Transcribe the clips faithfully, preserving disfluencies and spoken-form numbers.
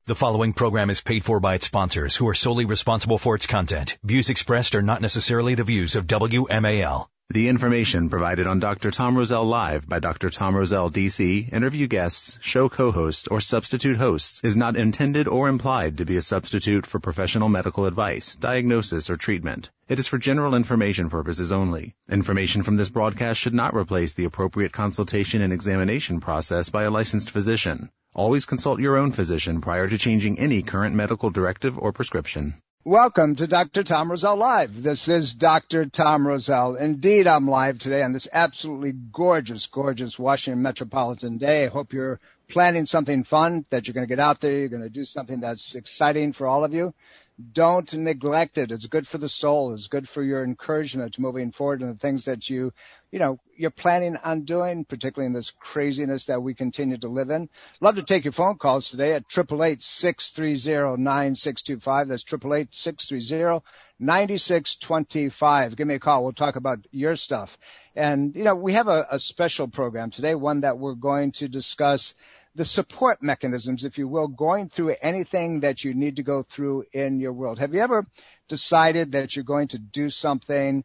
The following program is paid for by its sponsors, who are solely responsible for its content. Views expressed are not necessarily the views of W M A L. The information provided on Doctor Tom Rosell Live by Doctor Tom Rosell, D C, interview guests, show co-hosts, or substitute hosts is not intended or implied to be a substitute for professional medical advice, diagnosis, or treatment. It is for general information purposes only. Information from this broadcast should not replace the appropriate consultation and examination process by a licensed physician. Always consult your own physician prior to changing any current medical directive or prescription. Welcome to Doctor Tom Rosell Live. This is Doctor Tom Rosell. Indeed, I'm live today on this absolutely gorgeous, gorgeous Washington metropolitan day. I hope you're planning something fun, that you're going to get out there, you're going to do something that's exciting for all of you. Don't neglect it. It's good for the soul. It's good for your encouragement moving forward and the things that you, you know, you're planning on doing, particularly in this craziness that we continue to live in. Love to take your phone calls today at eight eight eight, six three zero, nine six two five. That's eight eight eight, six three zero, nine six two five. Give me a call. We'll talk about your stuff. And, you know, we have a, a special program today, one that we're going to discuss the support mechanisms, if you will, going through anything that you need to go through in your world. Have you ever decided that you're going to do something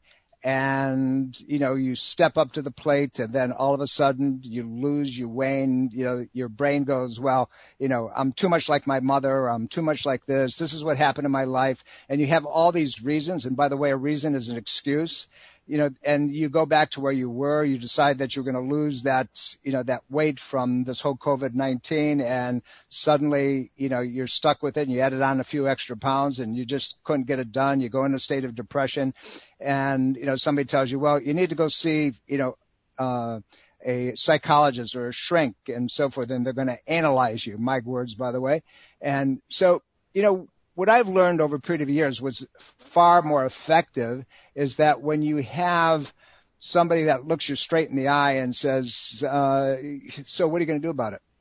and, you know, you step up to the plate and then all of a sudden you lose, you wane, you know, your brain goes, well, you know, I'm too much like my mother, I'm too much like this, this is what happened in my life. And you have all these reasons. And by the way, a reason is an excuse. You know, and you go back to where you were, you decide that you're going to lose that, you know, that weight from this whole COVID nineteen, and suddenly, you know, you're stuck with it and you added on a few extra pounds and you just couldn't get it done. You go into a state of depression and, you know, somebody tells you, well, you need to go see, you know, uh, a psychologist or a shrink and so forth, and they're going to analyze you. My words, by the way. And so, you know, what I've learned over a period of years was far more effective is that when you have somebody that looks you straight in the eye and says, uh, so what are you going to do about it?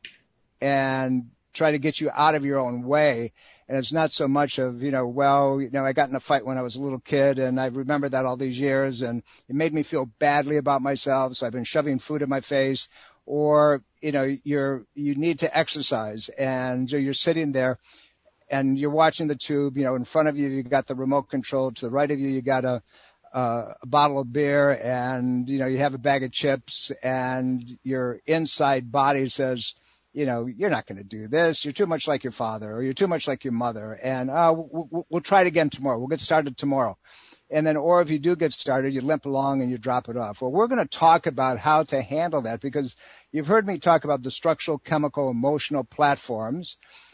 And try to get you out of your own way. And it's not so much of, you know, well, you know, I got in a fight when I was a little kid and I remember that all these years and it made me feel badly about myself. So I've been shoving food in my face. Or, you know, you're, you need to exercise and so you're sitting there and you're watching the tube, you know, in front of you, you got the remote control. To the right of you, you got a, uh, a bottle of beer and, you know, you have a bag of chips and your inside body says, you know, you're not going to do this. You're too much like your father or you're too much like your mother. And, uh, we'll, we'll try it again tomorrow. We'll get started tomorrow. And then, or if you do get started, you limp along and you drop it off. Well, we're going to talk about how to handle that because you've heard me talk about the structural, chemical, emotional platforms.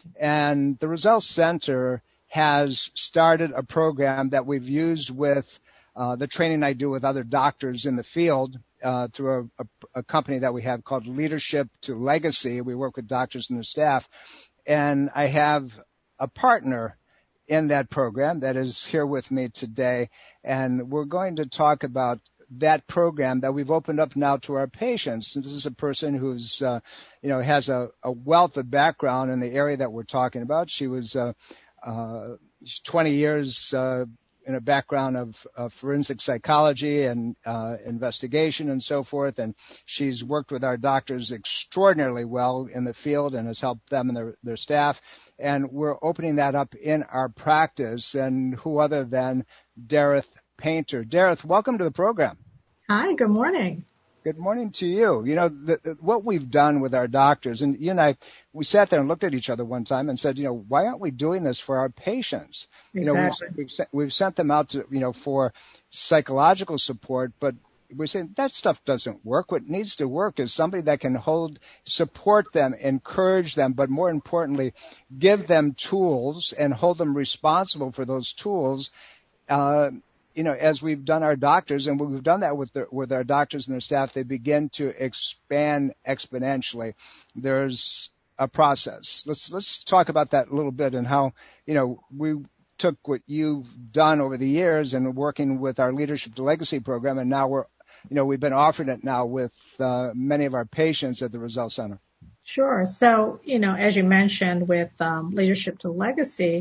And the Rosell Center has started a program that we've used with uh, the training I do with other doctors in the field uh, through a, a, a company that we have called Leadership to Legacy. We work with doctors and their staff. And I have a partner in that program that is here with me today. And we're going to talk about that program that we've opened up now to our patients. And this is a person who's, uh, you know, has a, a wealth of background in the area that we're talking about. She was, uh, uh, twenty years, uh, in a background of, of forensic psychology and, uh, investigation and so forth. And she's worked with our doctors extraordinarily well in the field and has helped them and their, their staff. And we're opening that up in our practice. And who other than Dareth Painter. Dareth, welcome to the program. Hi, good morning. Good morning to you. You know, the, the, what we've done with our doctors, and you and I, we sat there and looked at each other one time and said, you know, why aren't we doing this for our patients? Exactly. You know, we've, we've, sent, we've sent them out to, you know, for psychological support, but we're saying that stuff doesn't work. What needs to work is somebody that can hold, support them, encourage them, but more importantly, give them tools and hold them responsible for those tools. Uh, you know, as we've done our doctors, and we've done that with the, with our doctors and their staff, they begin to expand exponentially. There's a process. Let's let's talk about that a little bit and how, you know, we took what you've done over the years and working with our Leadership to Legacy program, and now we're, you know, we've been offering it now with uh, many of our patients at the Rosell Center. Sure. So, you know, as you mentioned with um, Leadership to Legacy,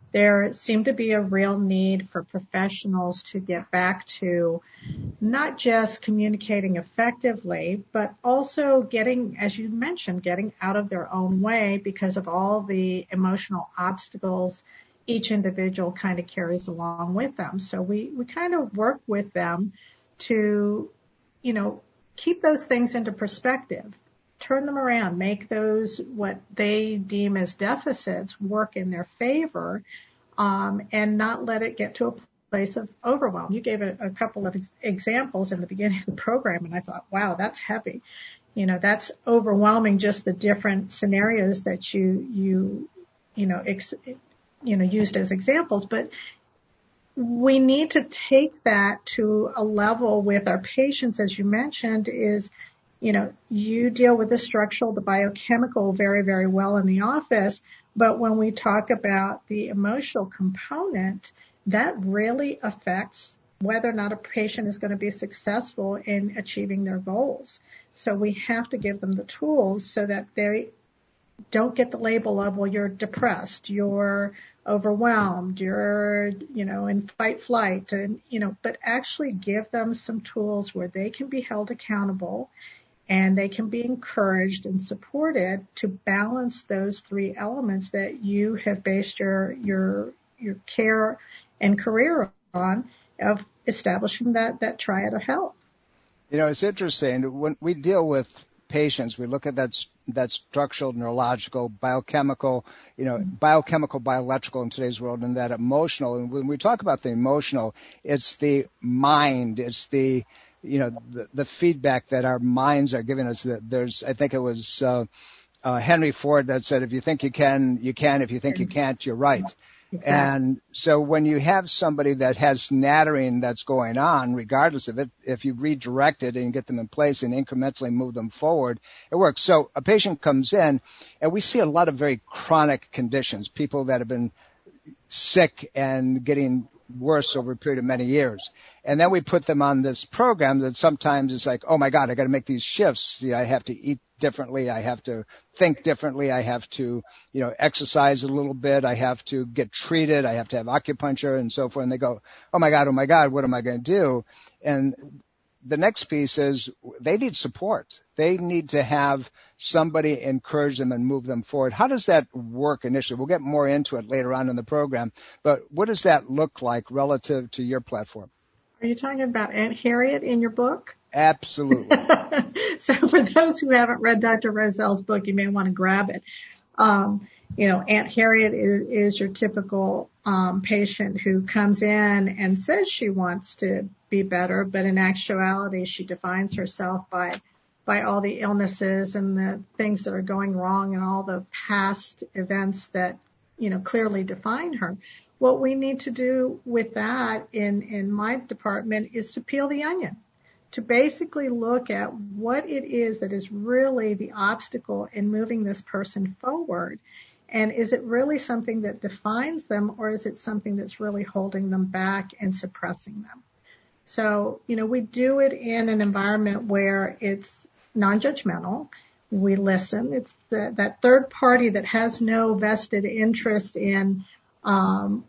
there seemed to be a real need for professionals to get back to not just communicating effectively, but also getting, as you mentioned, getting out of their own way because of all the emotional obstacles each individual kind of carries along with them. So we, we kind of work with them to, you know, keep those things into perspective, turn them around, make those what they deem as deficits work in their favor, um, and not let it get to a place of overwhelm. You gave a, a couple of ex- examples in the beginning of the program, and I thought, wow, that's heavy. You know, that's overwhelming, just the different scenarios that you, you, you know, ex- you know, used as examples. But we need to take that to a level with our patients, as you mentioned, is, you know, you deal with the structural, the biochemical very, very well in the office. But when we talk about the emotional component, that really affects whether or not a patient is going to be successful in achieving their goals. So we have to give them the tools so that they don't get the label of, well, you're depressed, you're overwhelmed, you're, you know, in fight flight, and, you know, but actually give them some tools where they can be held accountable and they can be encouraged and supported to balance those three elements that you have based your, your, your care and career on, of establishing that, that triad of health. You know, it's interesting. When we deal with patients, we look at that that structural, neurological, biochemical, you know, biochemical, bioelectrical in today's world, and that emotional. And when we talk about the emotional, it's the mind, it's the, you know, the, the feedback that our minds are giving us. That there's, I think it was uh, uh, Henry Ford that said, if you think you can, you can. If you think you can't, you're right. Exactly. And so when you have somebody that has nattering that's going on, regardless of it, if you redirect it and get them in place and incrementally move them forward, it works. So a patient comes in, and we see a lot of very chronic conditions, people that have been sick and getting worse over a period of many years. And then we put them on this program that sometimes it's like, oh my God, I got to make these shifts. You know, I have to eat differently. I have to think differently. I have to, you know, exercise a little bit. I have to get treated. I have to have acupuncture and so forth. And they go, oh my God, oh my God, what am I going to do? And the next piece is they need support. They need to have somebody encourage them and move them forward. How does that work initially? We'll get more into it later on in the program, but what does that look like relative to your platform? Are you talking about Aunt Harriet in your book? Absolutely. So for those who haven't read Doctor Roselle's book, you may want to grab it. Um, you know, Aunt Harriet is, is your typical um, patient who comes in and says she wants to be better, but in actuality, she defines herself by by all the illnesses and the things that are going wrong and all the past events that, you know, clearly define her. What we need to do with that in, in my department is to peel the onion, to basically look at what it is that is really the obstacle in moving this person forward. And is it really something that defines them, or is it something that's really holding them back and suppressing them? So, you know, we do it in an environment where it's non-judgmental. We listen. It's the, that third party that has no vested interest in um,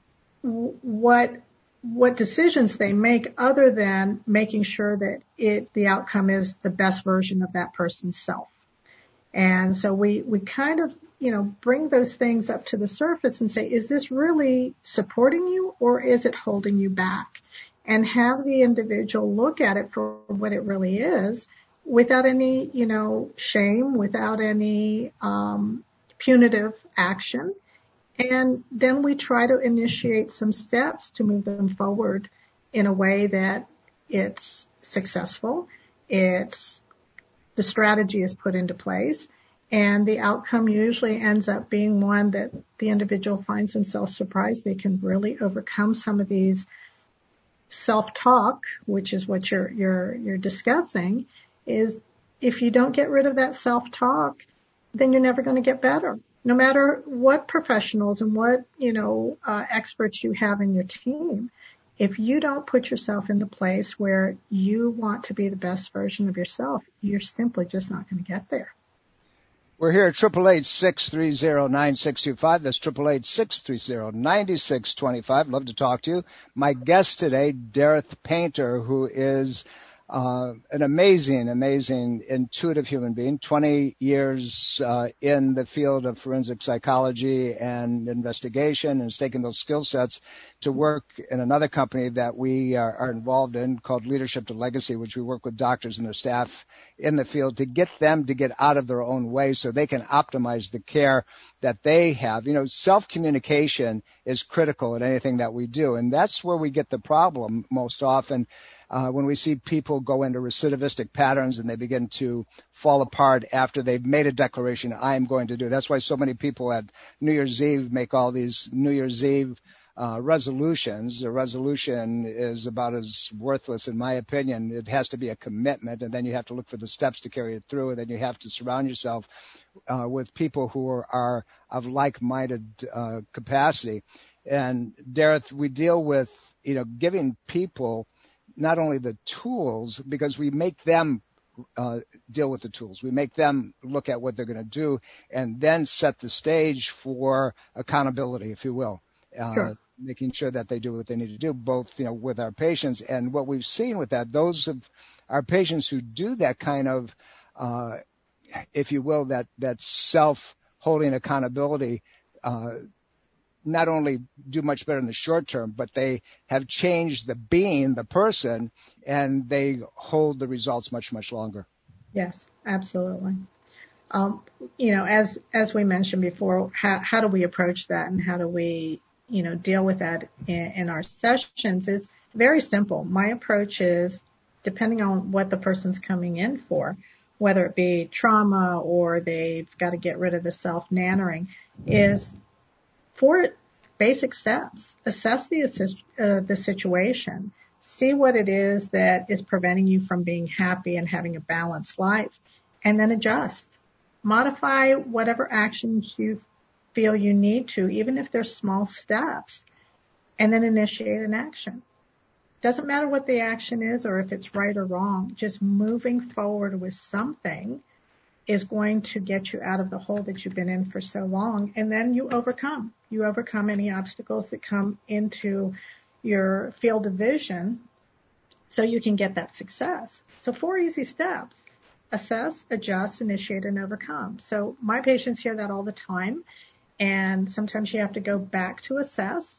what what decisions they make, other than making sure that it the outcome is the best version of that person's self. And so we we kind of, you know, bring those things up to the surface and say, is this really supporting you, or is it holding you back? And have the individual look at it for what it really is, without any, you know, shame, without any um, punitive action. And then we try to initiate some steps to move them forward in a way that it's successful. It's the strategy is put into place, and the outcome usually ends up being one that the individual finds themselves surprised they can really overcome some of these self-talk, which is what you're you're you're discussing. Is if you don't get rid of that self-talk, then you're never going to get better. No matter what professionals and what, you know, uh, experts you have in your team, if you don't put yourself in the place where you want to be the best version of yourself, you're simply just not going to get there. We're here at eight eight eight, six three zero, nine six two five. That's eight eight eight, six three zero, nine six two five. Love to talk to you. My guest today, Dareth Painter, who is uh, an amazing, amazing, intuitive human being, twenty years uh, in the field of forensic psychology and investigation, and has taken those skill sets to work in another company that we are, are involved in called Leadership to Legacy, which we work with doctors and their staff in the field to get them to get out of their own way so they can optimize the care that they have. You know, self-communication is critical in anything that we do, and that's where we get the problem most often. Uh, when we see people go into recidivistic patterns and they begin to fall apart after they've made a declaration, I am going to do. That's why so many people at New Year's Eve make all these New Year's Eve uh, resolutions. A resolution is about as worthless, in my opinion. It has to be a commitment, and then you have to look for the steps to carry it through, and then you have to surround yourself uh, with people who are, are of like-minded uh, capacity. And, Dareth, we deal with, you know, giving people not only the tools, because we make them uh, deal with the tools. We make them look at what they're going to do and then set the stage for accountability, if you will, uh, sure. making sure that they do what they need to do, both, you know, with our patients. And what we've seen with that, those of our patients who do that kind of, uh, if you will, that, that self-holding accountability, uh, not only do much better in the short term, but they have changed the being, the person, and they hold the results much, much longer. Yes, absolutely. Um, you know, as, as we mentioned before, how, how do we approach that and how do we, you know, deal with that in, in our sessions is very simple. My approach is, depending on what the person's coming in for, whether it be trauma or they've got to get rid of the self-nannering, is four basic steps. Assess the, assist, uh, the situation. See what it is that is preventing you from being happy and having a balanced life, and then adjust. Modify whatever actions you feel you need to, even if they're small steps, and then initiate an action. Doesn't matter what the action is or if it's right or wrong, just moving forward with something is going to get you out of the hole that you've been in for so long, and then you overcome. You overcome any obstacles that come into your field of vision so you can get that success. So four easy steps: assess, adjust, initiate, and overcome. So my patients hear that all the time, and sometimes you have to go back to assess,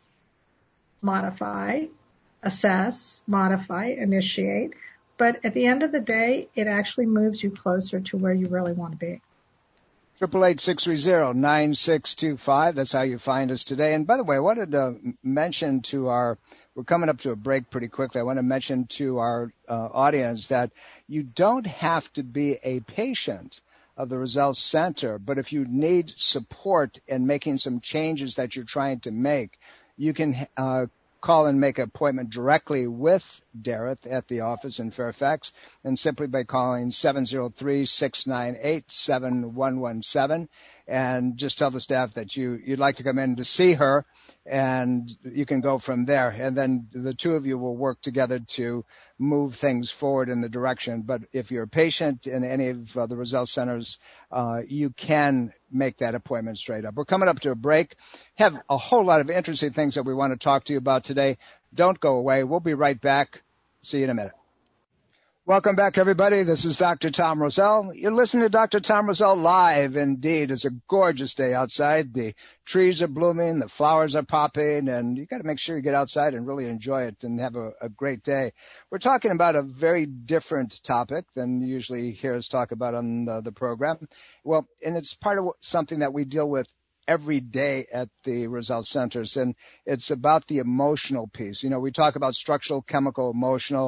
modify, assess, modify, initiate. But at the end of the day, it actually moves you closer to where you really want to be. eight eight eight, six three zero, nine six two five. That's how you find us today. And by the way, I wanted to mention to our, we're coming up to a break pretty quickly. I want to mention to our uh, audience that you don't have to be a patient of the Results Center, but if you need support in making some changes that you're trying to make, you can uh, call and make an appointment directly with Dareth at the office in Fairfax, and simply by calling seven zero three, six nine eight, seven one one seven, and just tell the staff that you, you'd like to come in to see her, and you can go from there. And then the two of you will work together to move things forward in the direction. But if you're a patient in any of uh, the Results Centers, uh, you can make that appointment straight up. We're coming up to a break. Have a whole lot of interesting things that we want to talk to you about today. Don't go away. We'll be right back. See you in a minute. Welcome back, everybody. This is Doctor Tom Rosell. You're listening to Doctor Tom Rosell live. Indeed, it's a gorgeous day outside. The trees are blooming, the flowers are popping, and you got to make sure you get outside and really enjoy it and have a, a great day. We're talking about a very different topic than you usually hear us talk about on the, the program. Well, and it's part of something that we deal with every day at the Results Centers, and it's about the emotional piece. You know, we talk about structural, chemical, emotional,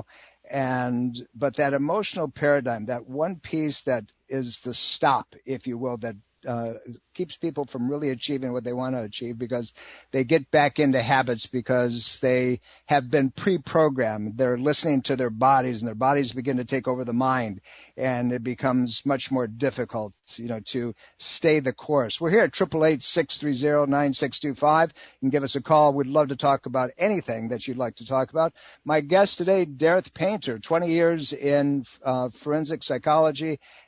and but that emotional paradigm, that one piece that is the stop, if you will, that uh, keeps people from really achieving what they want to achieve, because they get back into habits because they have been pre-programmed. They're listening to their bodies, and their bodies begin to take over the mind, and it becomes much more difficult, you know, to stay the course. We're here at eight eight eight, six three zero, nine six two five. You can give us a call. We'd love to talk about anything that you'd like to talk about. My guest today, Dareth Painter, twenty years in uh, forensic psychology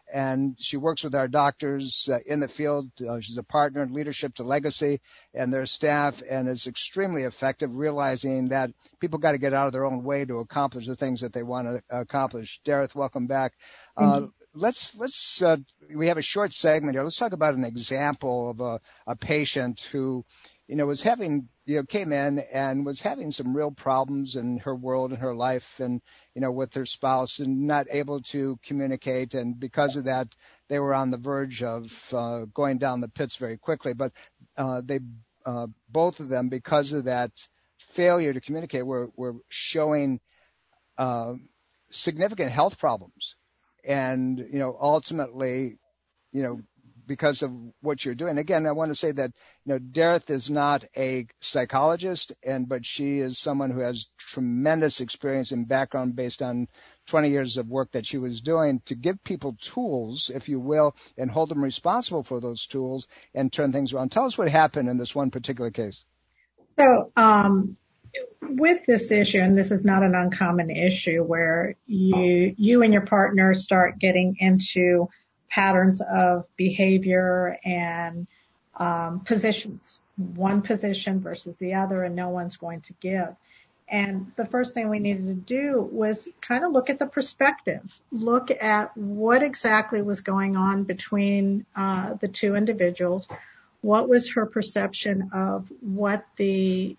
and she works with our doctors uh, in the field. Uh, she's a partner in Leadership to Legacy and their staff, and is extremely effective, realizing that people got to get out of their own way to accomplish the things that they want to accomplish. Dareth, welcome back. Uh, let's, let's, uh, we have a short segment here. Let's talk about an example of a, a patient who, you know, was having, you know, came in and was having some real problems in her world and her life and, you know, with her spouse, and not able to communicate. And because of that, they were on the verge of uh, going down the pits very quickly. But uh, they, uh, both of them, because of that failure to communicate, were, were showing uh, significant health problems. And, you know, ultimately, you know, because of what you're doing. Again, I want to say that, you know, Dareth is not a psychologist, and but she is someone who has tremendous experience and background based on twenty years of work that she was doing to give people tools, if you will, and hold them responsible for those tools and turn things around. Tell us what happened in this one particular case. So, um, with this issue, and this is not an uncommon issue, where you, you and your partner start getting into patterns of behavior and um, positions, one position versus the other, and no one's going to give. And the first thing we needed to do was kind of look at the perspective, look at what exactly was going on between uh, the two individuals. What was her perception of what the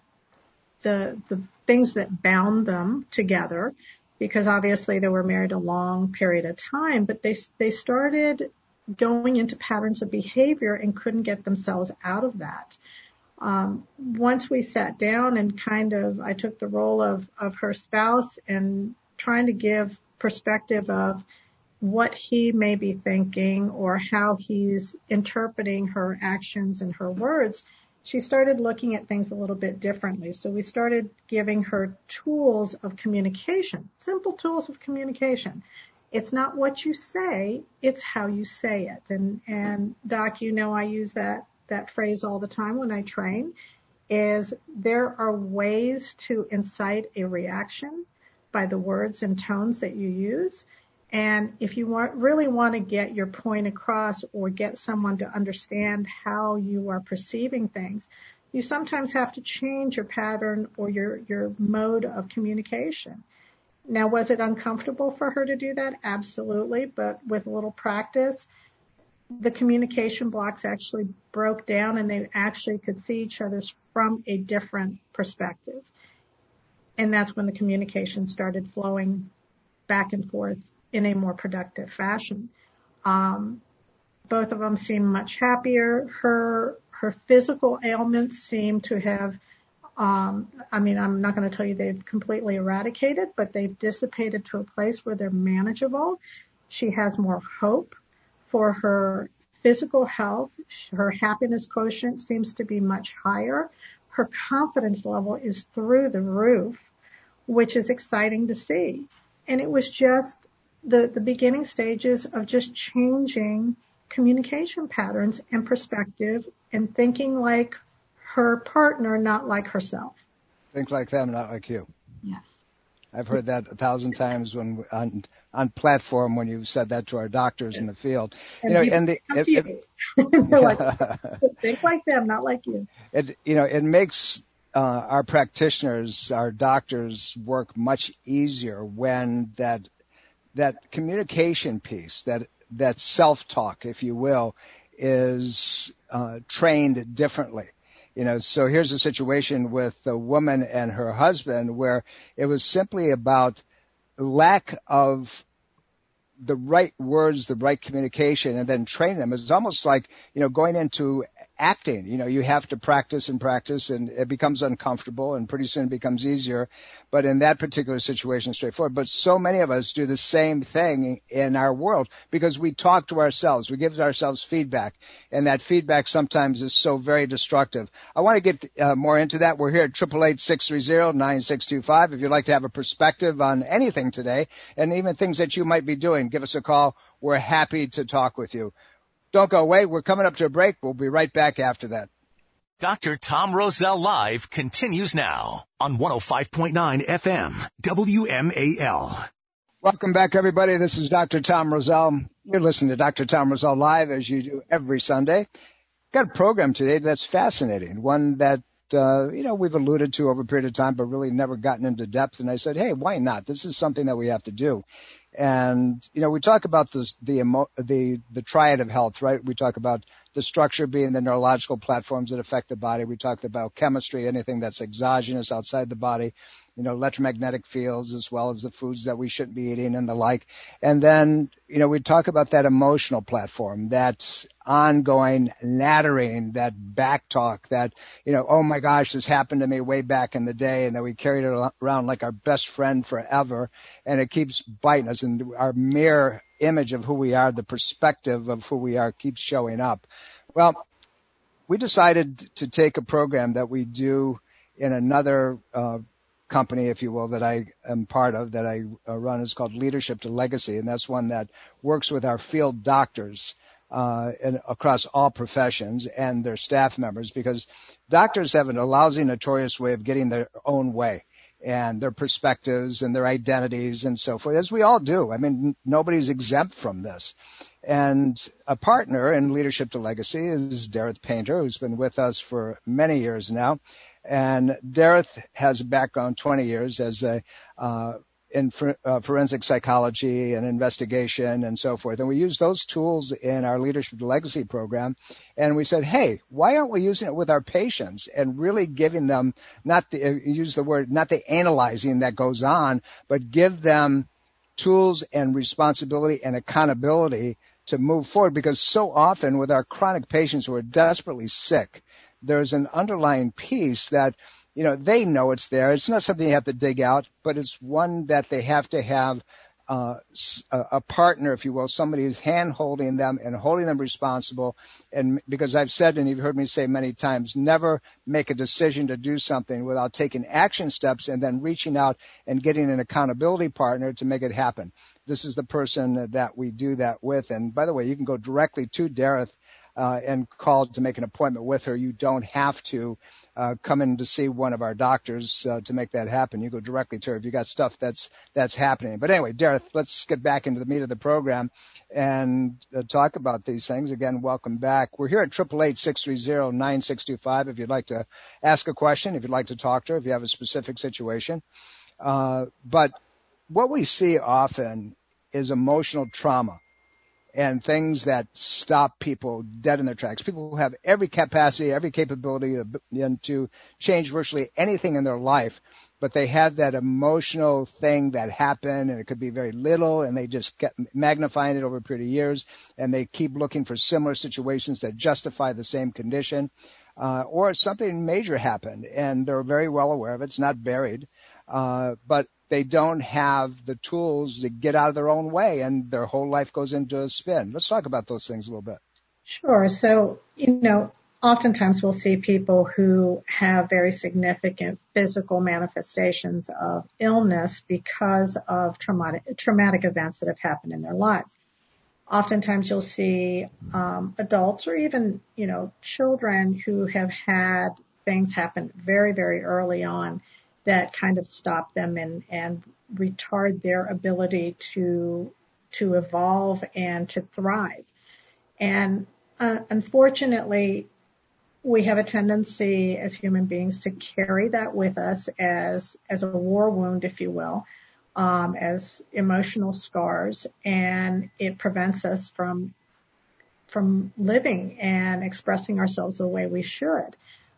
the the things that bound them together? Because obviously they were married a long period of time, but they they started going into patterns of behavior and couldn't get themselves out of that. Um, once we sat down and kind of, I took the role of, of her spouse and trying to give perspective of what he may be thinking or how he's interpreting her actions and her words, she started looking at things a little bit differently. So we started giving her tools of communication, simple tools of communication. It's not what you say, it's how you say it. And, and Doc, you know, I use that, that phrase all the time when I train, is there are ways to incite a reaction by the words and tones that you use. And if you want, really want to get your point across or get someone to understand how you are perceiving things, you sometimes have to change your pattern or your, your mode of communication. Now, was it uncomfortable for her to do that? Absolutely. But with a little practice, the communication blocks actually broke down and they actually could see each other from a different perspective. And that's when the communication started flowing back and forth in a more productive fashion. Um, both of them seem much happier. Her, her physical ailments seem to have, um, I mean, I'm not going to tell you they've completely eradicated, but they've dissipated to a place where they're manageable. She has more hope for her physical health. Her happiness quotient seems to be much higher. Her confidence level is through the roof, which is exciting to see. And it was just the, the beginning stages of just changing communication patterns and perspective and thinking like her partner, not like herself. Think like them, not like you. Yes. I've heard that a thousand times when on on platform when you've said that to our doctors in the field. And you know, and the it, it, they're like, think like them, not like you. It you know it makes uh, our practitioners, our doctors, work much easier when that that communication piece, that that self-talk, if you will, is uh, trained differently. You know, so here's a situation with a woman and her husband where it was simply about lack of the right words, the right communication, and then train them. It's almost like, you know, going into acting. You know, you have to practice and practice, and it becomes uncomfortable, and pretty soon it becomes easier. But in that particular situation, straightforward. But so many of us do the same thing in our world because we talk to ourselves. We give ourselves feedback, and that feedback sometimes is so very destructive. I want to get uh, more into that. We're here at eight eight eight, six three zero, nine six two five. If you'd like to have a perspective on anything today, and even things that you might be doing, give us a call. We're happy to talk with you. Don't go away. We're coming up to a break. We'll be right back after that. Doctor Tom Rosell Live continues now on one oh five point nine F M, W M A L. Welcome back, everybody. This is Doctor Tom Rosell. You're listening to Doctor Tom Rosell Live, as you do every Sunday. Got a program today that's fascinating, one that, uh, you know, we've alluded to over a period of time, but really never gotten into depth. And I said, hey, why not? This is something that we have to do. And, you know, we talk about this, the, emo- the, the triad of health, right? We talk about the structure being the neurological platforms that affect the body. We talked about chemistry, anything that's exogenous outside the body, you know, electromagnetic fields, as well as the foods that we shouldn't be eating and the like. And then, you know, we talk about that emotional platform, that ongoing nattering, that back talk, that, you know, oh my gosh, this happened to me way back in the day, and that we carried it around like our best friend forever, and it keeps biting us, and our mere image of who we are, the perspective of who we are, keeps showing up. Well, we decided to take a program that we do in another uh, company, if you will, that I am part of, that I uh, run. Is called Leadership to Legacy, and that's one that works with our field doctors uh in, across all professions and their staff members, because doctors have a lousy, notorious way of getting their own way and their perspectives and their identities and so forth, as we all do. I mean, nobody's exempt from this. And a partner in Leadership to Legacy is Dareth Painter, who's been with us for many years now. And Dareth has a background, twenty years, as a uh in for, uh, forensic psychology and investigation and so forth. And we use those tools in our Leadership to Legacy program. And we said, hey, why aren't we using it with our patients and really giving them, not the, uh, use the word, not the analyzing that goes on, but give them tools and responsibility and accountability to move forward? Because so often with our chronic patients who are desperately sick, there's an underlying piece that, you know, they know it's there. It's not something you have to dig out, but it's one that they have to have uh, a partner, if you will, somebody who's hand-holding them and holding them responsible. And because I've said, and you've heard me say many times, never make a decision to do something without taking action steps and then reaching out and getting an accountability partner to make it happen. This is the person that we do that with. And by the way, you can go directly to Dareth Uh, and call to make an appointment with her. You don't have to uh, come in to see one of our doctors uh, to make that happen. You go directly to her if you got stuff that's that's happening. But anyway, Dareth, let's get back into the meat of the program and uh, talk about these things. Again, welcome back. We're here at eight eight eight, six three zero, nine six two five if you'd like to ask a question, if you'd like to talk to her, if you have a specific situation. Uh, but what we see often is emotional trauma and things that stop people dead in their tracks. People who have every capacity, every capability to, to change virtually anything in their life, but they have that emotional thing that happened, and it could be very little, and they just get magnifying it over a period of years, and they keep looking for similar situations that justify the same condition. Uh, or something major happened, and they're very well aware of it. It's not buried, uh, but they don't have the tools to get out of their own way, and their whole life goes into a spin. Let's talk about those things a little bit. Sure. So, you know, oftentimes we'll see people who have very significant physical manifestations of illness because of traumatic, traumatic events that have happened in their lives. Oftentimes you'll see um, adults or even, you know, children who have had things happen very, very early on that kind of stop them and, and retard their ability to to evolve and to thrive. And uh, unfortunately, we have a tendency as human beings to carry that with us as as a war wound, if you will, um, as emotional scars, and it prevents us from from living and expressing ourselves the way we should.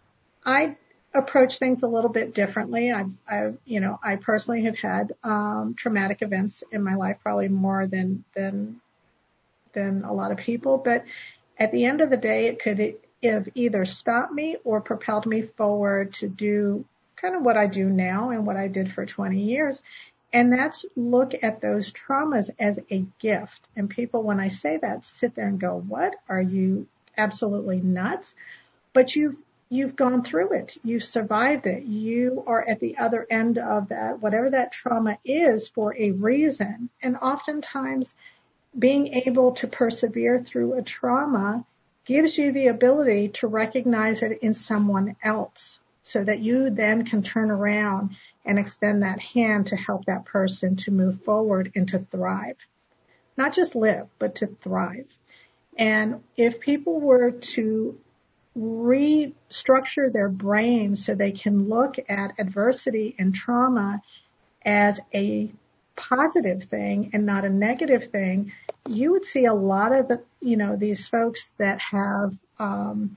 I approach things a little bit differently. I, I, you know, I personally have had um, traumatic events in my life, probably more than than than a lot of people. But at the end of the day, it could have either stopped me or propelled me forward to do kind of what I do now and what I did for twenty years. And that's look at those traumas as a gift. And people, when I say that, sit there and go, "What? Are you absolutely nuts?" But you've You've gone through it. You've survived it. You are at the other end of that, whatever that trauma is, for a reason. And oftentimes being able to persevere through a trauma gives you the ability to recognize it in someone else so that you then can turn around and extend that hand to help that person to move forward and to thrive. not just live, but to thrive. And if people were to restructure their brains so they can look at adversity and trauma as a positive thing and not a negative thing, you would see a lot of the, you know, these folks that have um,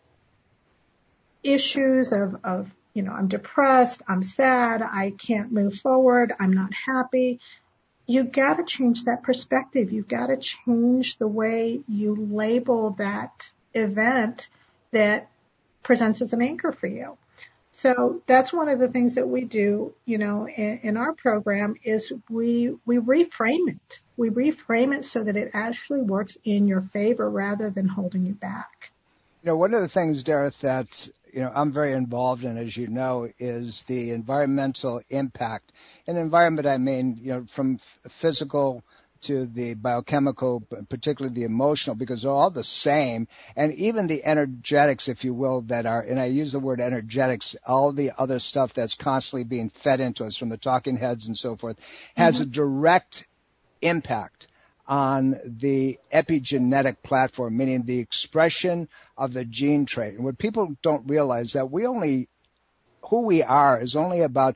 issues of, of, you know, I'm depressed, I'm sad, I can't move forward, I'm not happy. You've got to change that perspective. You've got to change the way you label that event that presents as an anchor for you. So that's one of the things that we do, you know, in, in our program is we, we reframe it. We reframe it so that it actually works in your favor rather than holding you back. You know, one of the things, Dareth, that, you know, I'm very involved in, as you know, is the environmental impact. In environment, I mean, you know, from physical to the biochemical, particularly the emotional, because they're all the same. And even the energetics, if you will, that are, and I use the word energetics, all the other stuff that's constantly being fed into us from the talking heads and so forth, has mm-hmm. a direct impact on the epigenetic platform, meaning the expression of the gene trait. And what people don't realize that we only, who we are is only about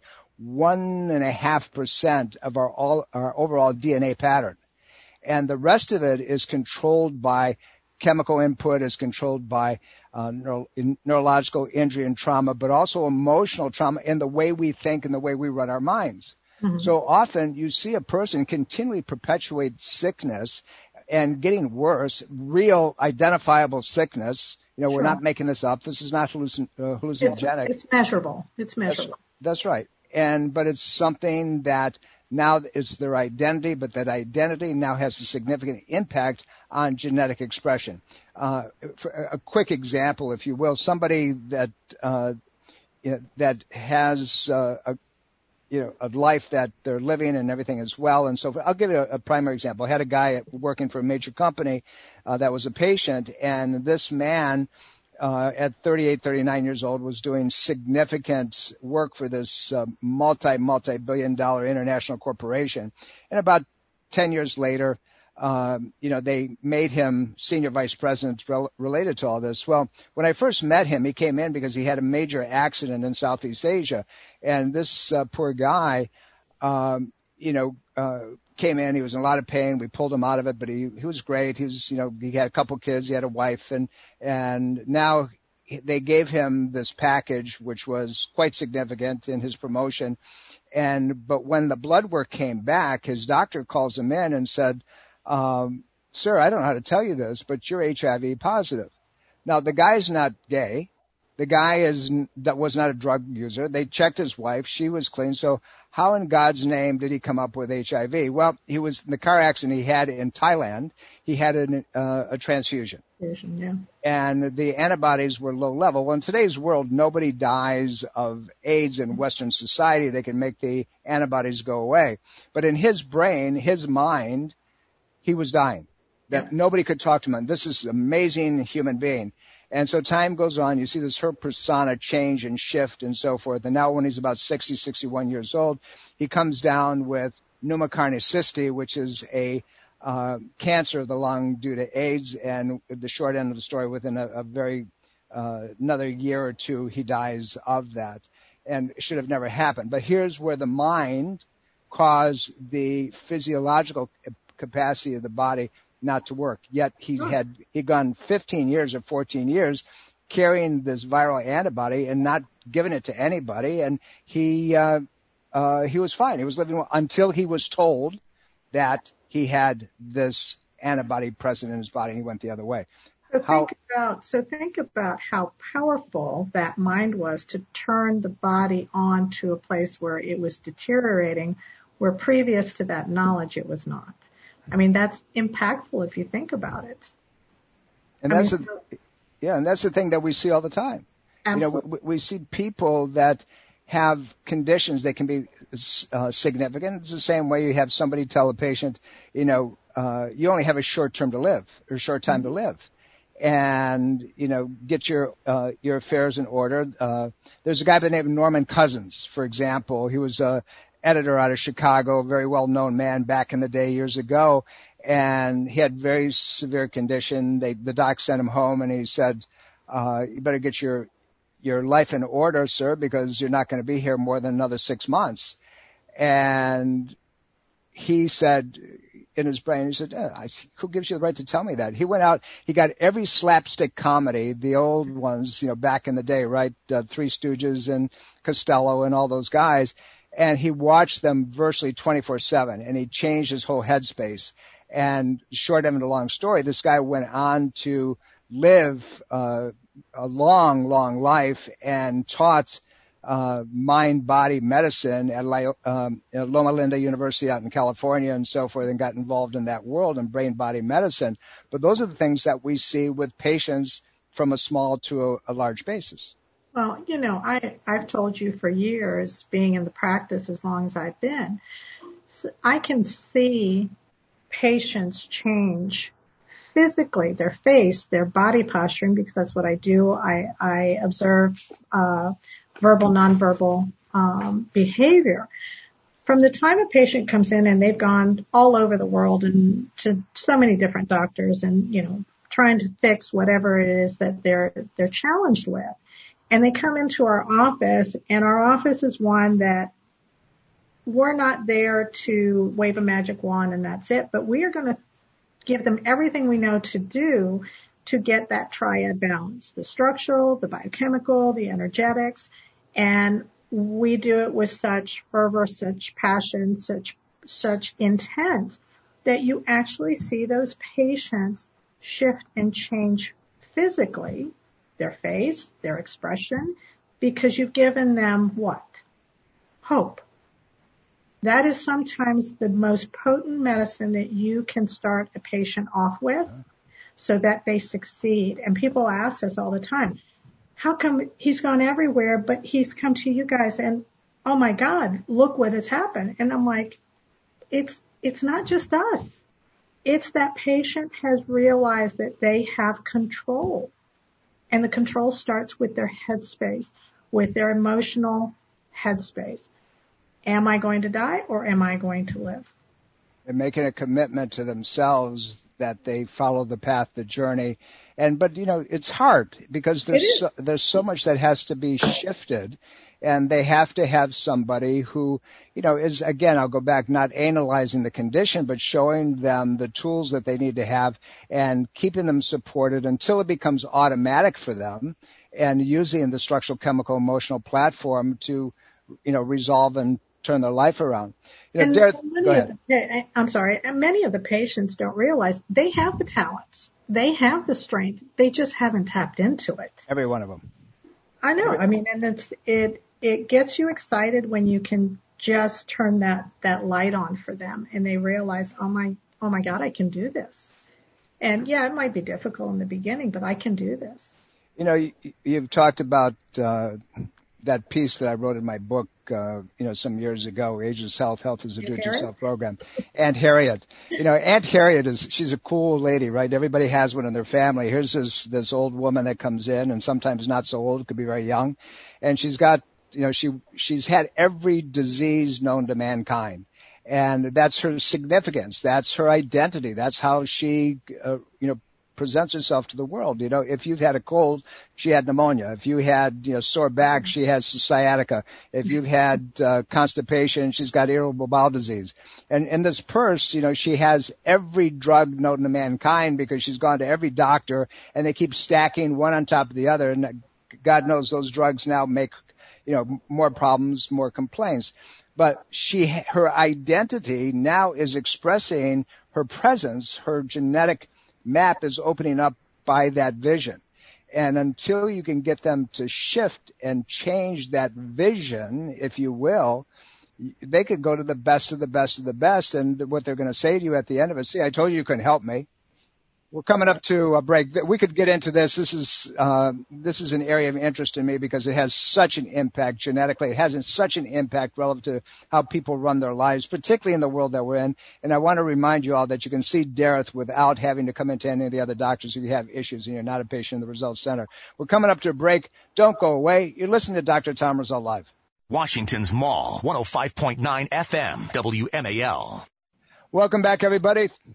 one and a half percent of our all, our overall D N A pattern. And the rest of it is controlled by chemical input, is controlled by uh, neuro, in, neurological injury and trauma, but also emotional trauma in the way we think and the way we run our minds. Mm-hmm. So often you see a person continually perpetuate sickness and getting worse, real identifiable sickness. You know, sure. We're not making this up. This is not hallucin- uh, hallucinogenic. It's, it's measurable. It's measurable. That's, that's right. And, but it's something that now is their identity, but that identity now has a significant impact on genetic expression. Uh, for a quick example, if you will, somebody that, uh, you know, that has, uh, a, you know, a life that they're living and everything as well. And so I'll give you a, a primary example. I had a guy working for a major company, uh, that was a patient, and this man, Uh, at thirty-eight, thirty-nine years old, was doing significant work for this uh, multi, multi-billion dollar international corporation. And about ten years later, um, you know, they made him senior vice president rel- related to all this. Well, when I first met him, he came in because he had a major accident in Southeast Asia. And this uh, poor guy, um, you know, uh, came in, he was in a lot of pain. We pulled him out of it, but he, he was great. He was, you know, he had a couple kids, he had a wife, and, and now they gave him this package, which was quite significant in his promotion. And, but when the blood work came back, his doctor calls him in and said, um, sir, I don't know how to tell you this, but you're H I V positive. Now, the guy's not gay. The guy is, that was not a drug user. They checked his wife. She was clean. So how in God's name did he come up with H I V? Well, he was in the car accident he had in Thailand. He had an, uh, a transfusion. Transfusion, yeah. And the antibodies were low level. Well, in today's world, nobody dies of AIDS in Western society. They can make the antibodies go away. But in his brain, his mind, he was dying. That yeah. Nobody could talk to him. And this is an amazing human being. And so time goes on. You see this her persona change and shift and so forth. And now when he's about sixty, sixty-one years old, he comes down with pneumocarditis cysti, which is a uh, cancer of the lung due to AIDS. And the short end of the story, within a, a very uh, another year or two, he dies of that. And it should have never happened. But here's where the mind caused the physiological capacity of the body not to work. Yet he had he'd gone fifteen years or fourteen years carrying this viral antibody and not giving it to anybody, and he uh, uh, he was fine. He was living well until he was told that he had this antibody present in his body, and he went the other way. So how, think about so think about how powerful that mind was to turn the body on to a place where it was deteriorating, where previous to that knowledge it was not. I mean, that's impactful if you think about it. And that's I mean, a, so, yeah, and that's the thing that we see all the time. Absolutely. You know, we, we see people that have conditions that can be uh, significant. It's the same way you have somebody tell a patient, you know, uh, you only have a short term to live or a short time mm-hmm. to live. And, you know, get your, uh, your affairs in order. Uh, there's a guy by the name of Norman Cousins, for example. He was, uh, editor out of Chicago, a very well-known man back in the day years ago. and he had very severe condition. They, the doc sent him home, and he said, uh, you better get your, your life in order, sir, because you're not going to be here more than another six months. And he said in his brain, he said, eh, I, who gives you the right to tell me that? He went out, he got every slapstick comedy, the old ones, you know, back in the day, right? Uh, Three Stooges and Costello and all those guys. And he watched them virtually twenty-four seven, and he changed his whole headspace. And short end of the long story, this guy went on to live uh, a long, long life and taught uh mind-body medicine at um, Loma Linda University out in California and so forth, and got involved in that world and brain-body medicine. But those are the things that we see with patients from a small to a, a large basis. Well, you know, I, I've told you for years, being in the practice as long as I've been, so I can see patients change physically, their face, their body posturing, because that's what I do. I, I observe uh verbal, nonverbal um, behavior. From the time a patient comes in and they've gone all over the world and to so many different doctors and, you know, trying to fix whatever it is that they're they're challenged with. And they come into our office, and our office is one that we're not there to wave a magic wand and that's it, but we are going to give them everything we know to do to get that triad balance, the structural, the biochemical, the energetics. And we do it with such fervor, such passion, such, such intent that you actually see those patients shift and change physically, their face, their expression, because you've given them what? Hope. That is sometimes the most potent medicine that you can start a patient off with so that they succeed. And people ask us all the time, how come he's gone everywhere, but he's come to you guys and, oh my God, look what has happened. And I'm like, it's, it's not just us. It's that patient has realized that they have control. And the control starts with their headspace, with their emotional headspace. Am I going to die or am I going to live? They're making a commitment to themselves that they follow the path, the journey. And, but, you know, it's hard because there's so, there's so much that has to be shifted, and they have to have somebody who, you know, is, again, I'll go back, not analyzing the condition, but showing them the tools that they need to have and keeping them supported until it becomes automatic for them, and using the structural, chemical, emotional platform to, you know, resolve and turn their life around. You know, and Derek, many go of ahead. the, I'm sorry, and many of the patients don't realize they have the talents. They have the strength. They just haven't tapped into it. Every one of them. I know. I mean, and it's, it, it gets you excited when you can just turn that, that light on for them and they realize, oh my, oh my God, I can do this. And yeah, it might be difficult in the beginning, but I can do this. You know, you, you've talked about, uh, that piece that I wrote in my book, uh, you know, some years ago, Ageless Health, Health is a Do-It-Yourself program. Aunt Harriet. You know, Aunt Harriet is, she's a cool lady, right? Everybody has one in their family. Here's this, this old woman that comes in, and sometimes not so old, could be very young. And she's got, you know, she, she's had every disease known to mankind. And that's her significance. That's her identity. That's how she, uh, you know, presents herself to the world. You know, if you've had a cold, she had pneumonia. If you had, you know, sore back, she has sciatica. If you've had uh, constipation, she's got irritable bowel disease. And in this purse, you know, she has every drug known to mankind because she's gone to every doctor, and they keep stacking one on top of the other. And God knows those drugs now make, you know, more problems, more complaints. But she, her identity now is expressing her presence, her genetic map is opening up by that vision. And until you can get them to shift and change that vision, if you will, they could go to the best of the best of the best. And what they're going to say to you at the end of it, see, I told you you couldn't help me. We're coming up to a break. We could get into this. This is, uh, this is an area of interest in me because it has such an impact genetically. It has such an impact relative to how people run their lives, particularly in the world that we're in. And I want to remind you all that you can see Dareth without having to come into any of the other doctors if you have issues and you're not a patient in the Results Center. We're coming up to a break. Don't go away. You're listening to Doctor Tom Rosell Live. Washington's Mall, one oh five point nine F M, W M A L. Welcome back, everybody.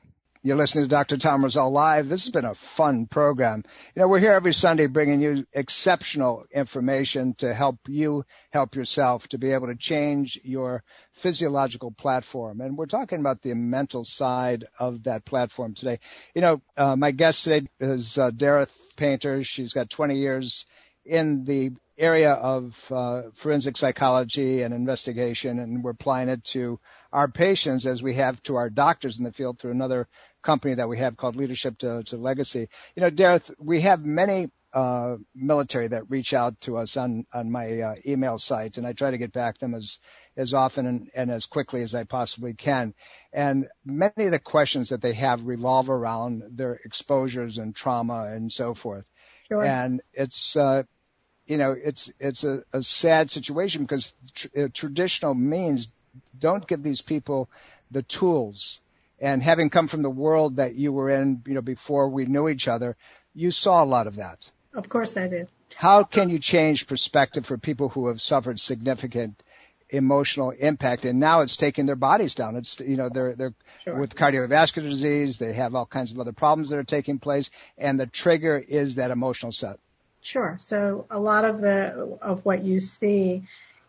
You're listening to Doctor Tom Rosell Live. This has been a fun program. You know, we're here every Sunday bringing you exceptional information to help you help yourself to be able to change your physiological platform. And we're talking about the mental side of that platform today. You know, uh, my guest today is uh, Dareth Painter. She's got twenty years in the area of uh, forensic psychology and investigation, and we're applying it to our patients as we have to our doctors in the field through another company that we have called Leadership to, to Legacy. You know, Dareth, we have many uh, military that reach out to us on, on my uh, email site, and I try to get back to them as, as often and, and as quickly as I possibly can. And many of the questions that they have revolve around their exposures and trauma and so forth. Sure. And it's, uh, you know, it's, it's a, a sad situation because tr- uh, traditional means don't give these people the tools. And having come from the world that you were in, you know, before we knew each other, you saw a lot of that. Of course I did. How can you change perspective for people who have suffered significant emotional impact and now it's taking their bodies down? It's, you know, they're, they're sure. with cardiovascular disease, they have all kinds of other problems that are taking place, and the trigger is that emotional set. Sure. So a lot of the, of what you see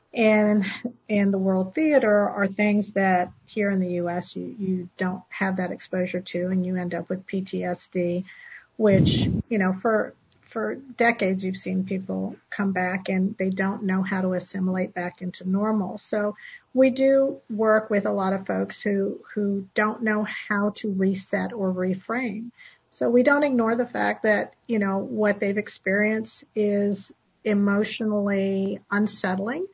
in, in the world theater are things that here in the U S you, you don't have that exposure to, and you end up with P T S D, which, you know, for, for decades you've seen people come back and they don't know how to assimilate back into normal. So we do work with a lot of folks who, who don't know how to reset or reframe. So we don't ignore the fact that, you know, what they've experienced is emotionally unsettling.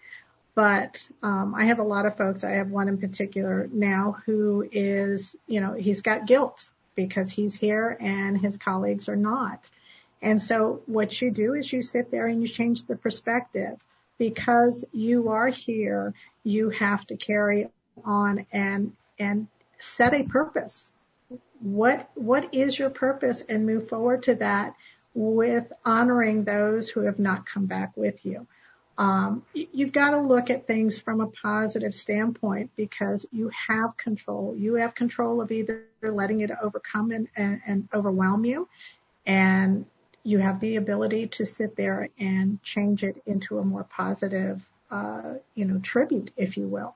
But um, I have a lot of folks, I have one in particular now who is, you know, he's got guilt because he's here and his colleagues are not. And so what you do is you sit there and you change the perspective. Because you are here, you have to carry on and and set a purpose. What what is your purpose, and move forward to that with honoring those who have not come back with you. Um, you've got to look at things from a positive standpoint because you have control. You have control of either letting it overcome and, and, and overwhelm you, and you have the ability to sit there and change it into a more positive, uh, you know, tribute, if you will.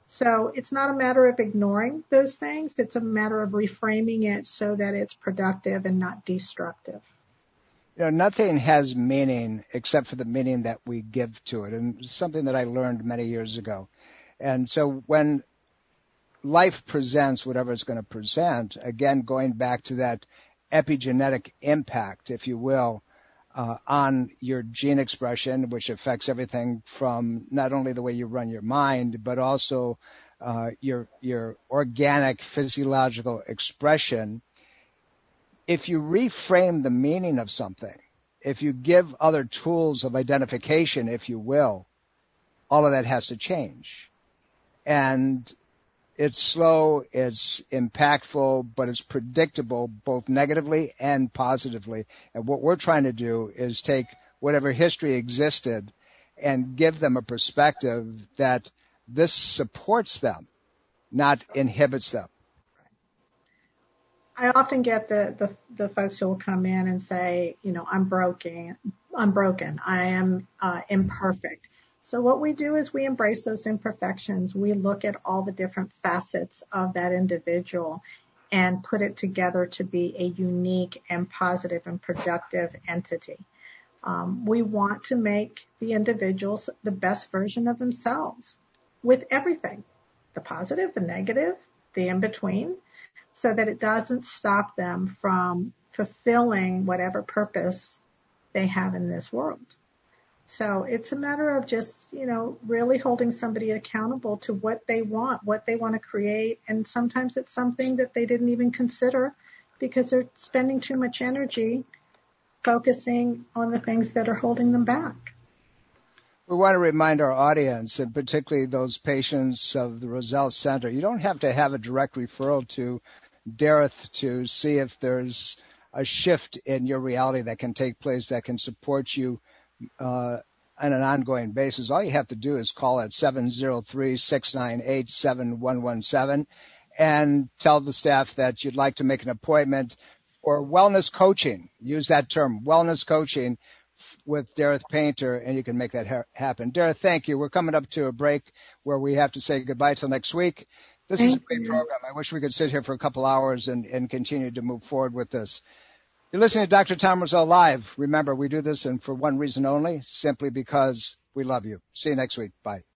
So it's not a matter of ignoring those things. It's a matter of reframing it so that it's productive and not destructive. You know, nothing has meaning except for the meaning that we give to it, and something that I learned many years ago. And so when life presents whatever it's going to present, again, going back to that epigenetic impact, if you will, uh, on your gene expression, which affects everything from not only the way you run your mind, but also uh, your your organic physiological expression. If you reframe the meaning of something, if you give other tools of identification, if you will, all of that has to change. And it's slow, it's impactful, but it's predictable both negatively and positively. And what we're trying to do is take whatever history existed and give them a perspective that this supports them, not inhibits them. I often get the, the, the folks who will come in and say, you know, I'm broken, I'm broken, I am uh, imperfect. So what we do is we embrace those imperfections. We look at all the different facets of that individual and put it together to be a unique and positive and productive entity. Um, we want to make the individuals the best version of themselves with everything, the positive, the negative, the in-between, so that it doesn't stop them from fulfilling whatever purpose they have in this world. So it's a matter of just, you know, really holding somebody accountable to what they want, what they want to create. And sometimes it's something that they didn't even consider because they're spending too much energy focusing on the things that are holding them back. We want to remind our audience, and particularly those patients of the Rosell Center, you don't have to have a direct referral to Dareth to see if there's a shift in your reality that can take place that can support you uh, on an ongoing basis. All you have to do is call at seven zero three, six nine eight, seven one one seven, and tell the staff that you'd like to make an appointment for wellness coaching. Use that term, wellness coaching, with Dareth Painter, and you can make that ha- happen. Dareth, thank you. We're coming up to a break where we have to say goodbye till next week. This thank is a great you. program. I wish we could sit here for a couple hours and, and continue to move forward with this. You're listening to Doctor Tom Rosell Live. Remember, we do this and for one reason only, simply because we love you. See you next week. Bye.